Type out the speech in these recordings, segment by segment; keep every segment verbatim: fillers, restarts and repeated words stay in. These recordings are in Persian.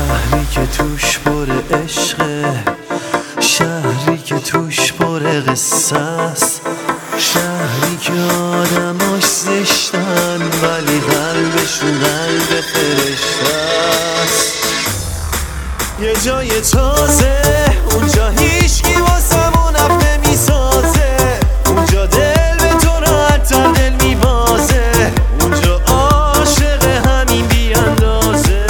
شهری که توش پر عشقه، شهری که توش پر قصه است، شهری که آدماش زشتن ولی قلبشون قلب فرشته است. یه جای تازه اونجا هیچکی واسمون اف نمیسازه، اونجا دل به تو راحت‌تر دل میبازه، اونجا عاشق همین بی اندازه.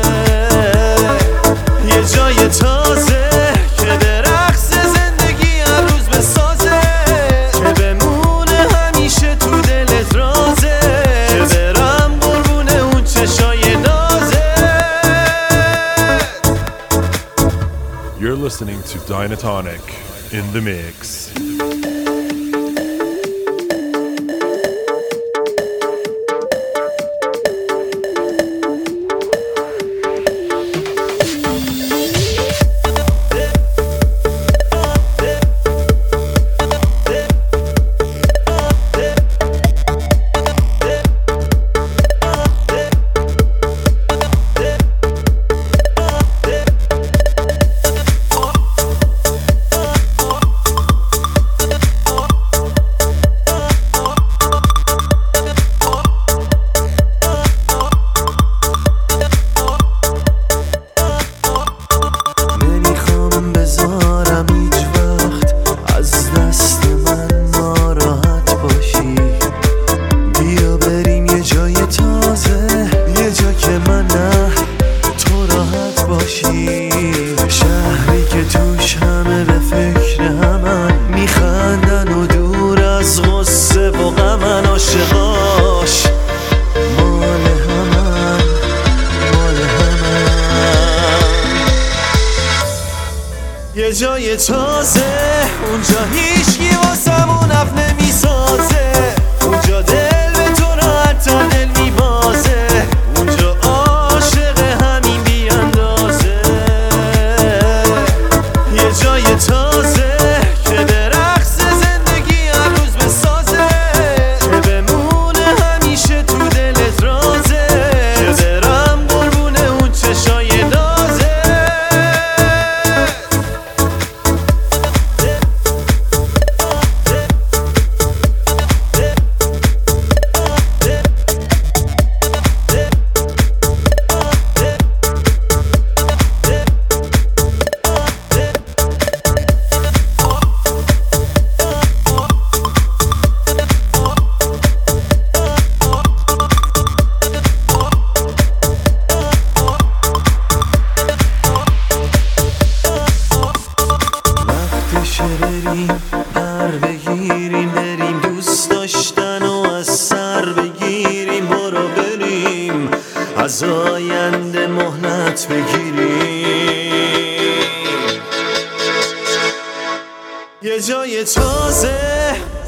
یه جای تازه که به رقص زندگی هر روز بسازه، که بمونه همیشه تو دلت رازه، که برم قربونه اون چشای نازه. You're listening to Dynatonic in the mix. شهری که توش همه به فکر همن، میخندن و دور از غصه و غمن، عاشقاش مال همن مال همن. یه جای تازه اونجا هیچکی واسمون اف نمیسازه، اونجا دل به تو راحت‌تر دل میبازه، اونجا عاشق همین بی اندازه. یه جای تازه که به رقص زندگی هر روز بسازه، که بمونه همیشه تو دلت رازه، که برم قربونه اون چشای نازه. بریم پر بگیریم، بریم دوست داشتن و از سر بگیریم، برو بریم از آینده مهلت بگیریم. یه جای تازه